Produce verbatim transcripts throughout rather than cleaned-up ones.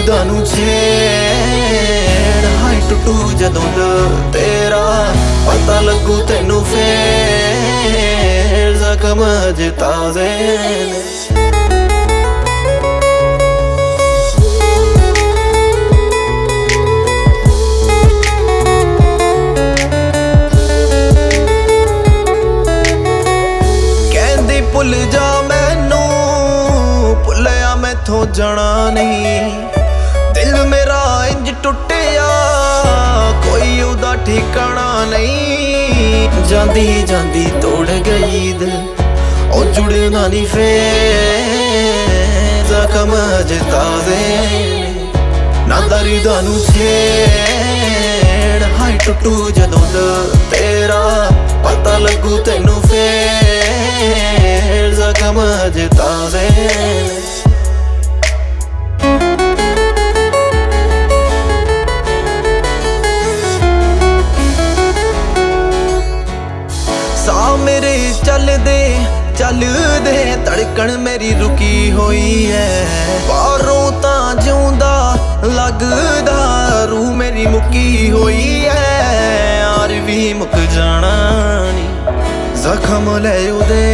ਦਰਦਾਂ ਨੂੰ ਛੇੜ ਹਾਈ ਟੁੱਟੂ ਜਦੋਂ ਦਿਲ ਤੇਰਾ ਪਤਾ ਲੱਗੂ ਤੈਨੂੰ ਫੇਰ ਜ਼ਖਮ ਅਜੇ ਤਾਜ਼ੇ ਨੇ। ਭੁੱਲ ਜਾ ਮੈਨੂੰ ਭੁੱਲਿਆ ਮੈਥੋਂ ਜਾਣਾ ਨਹੀਂ, ਦਿਲ ਮੇਰਾ ਇੰਜ ਟੁੱਟਿਆ ਕੋਈ ਉਹਦਾ ਠਿਕਾਣਾ ਨਹੀਂ। ਜਾਂਦੀ ਜਾਂਦੀ ਤੋੜ ਗਈ ਦਿਲ ਉਹ ਜੁੜਨਾ ਨਹੀਂ ਫੇਰ ਜ਼ਖਮ ਅਜੇ ਤਾਜ਼ੇ ਨਾ ਦਰਦਾਂ ਨੂੰ ਛੇੜ ਹਾਈ ਟੁੱਟੂ ਜਦੋਂ ਦਿਲ ਤੇਰਾ ਪਤਾ ਲੱਗੂ ਤੈਨੂੰ ਫੇਰ ਜ਼ਖਮ ਅਜੇ ਤਾਜ਼ੇ ਨੇ। ਸਾਹ ਮੇਰੇ ਚੱਲਦੇ ਚੱਲਦੇ ਧੜਕਣ ਮੇਰੀ ਰੁਕੀ ਹੋਈ ਐ, ਬਾਹਰੋਂ ਤਾਂ ਜਿਉਂਦਾ ਲੱਗਦਾ ਰੂਹ ਮੇਰੀ ਮੁੱਕੀ ਹੋਈ ਐ। ਯਾਰ ਵੀ ਮੁੱਕ ਜਾਣਾ ਨੀ ਜ਼ਖਮ ਲੈ ਉਹਦੇ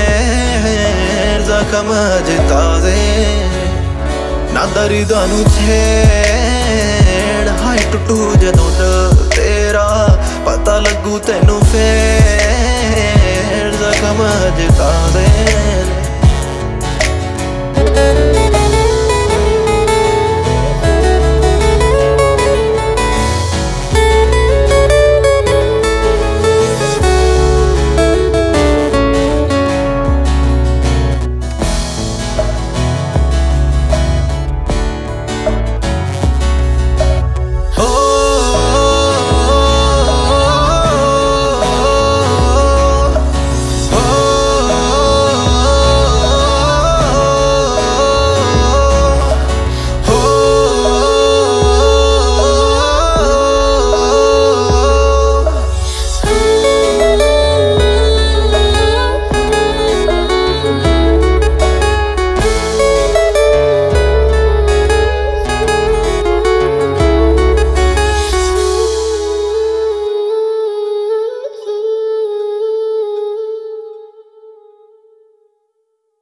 ਜ਼ਖਮ ਅਜੇ ਤਾਜ਼ੇ ਨਾ ਦਰਦਾਂ ਨੂੰ ਛੇੜ ਹਾਈ ਟੁੱਟੂ ਜਦੋਂ ਦਿਲ ਤੇਰਾ ਪਤਾ ਲੱਗੂ ਤੈਨੂੰ ਫੇਰ ਜ਼ਖਮ ਅਜੇ ਤਾਜ਼ੇ।